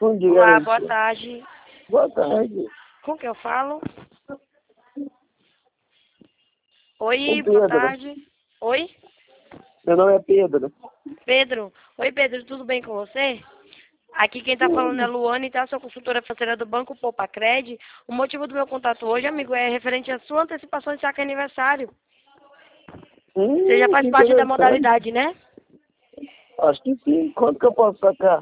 Bom dia, Olá, Alicia. boa tarde. Boa tarde. Com que eu falo? Oi, Com boa Pedro. tarde. Oi, Meu nome é Pedro. Pedro. Oi, Pedro, tudo bem com você? Aqui quem tá falando é Luane, tá? Sou consultora financeira do Banco Poupacred. O motivo do meu contato hoje, amigo, é referente à sua antecipação de saque aniversário. Você já faz Que parte da interessante. modalidade, né? Acho que sim. Quanto que eu posso sacar?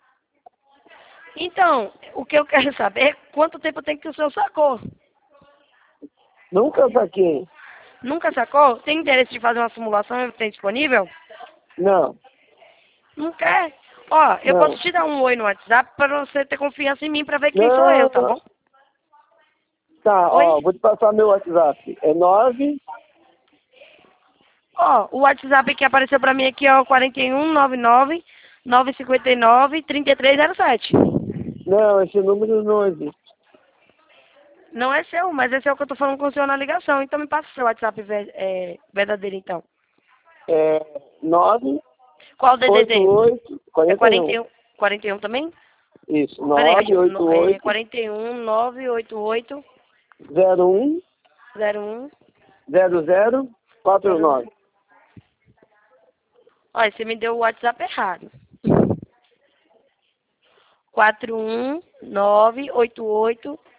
Então, o que eu quero saber é quanto tempo tem que o senhor sacou. Nunca saquei. Nunca sacou? Tem interesse de fazer uma simulação? Tem disponível? Não, Não quer? Ó, eu não. posso te dar um oi no WhatsApp para você ter confiança em mim para ver quem sou eu, Não, tá não. bom? Tá, Oi? ó, vou te passar meu WhatsApp. É 9. Ó, o WhatsApp que apareceu pra mim aqui é o 4199 959 3307. Não, esse número não existe. Não é seu, mas esse é o que eu tô falando com o senhor na ligação. Então me passa o seu WhatsApp verdadeiro, então. É 9 Qual o DDD? 88 É 41. 41, 41 também? Isso, Peraí, 988 41 988 01 01 0049. 01. Olha, você me deu o WhatsApp errado. 41988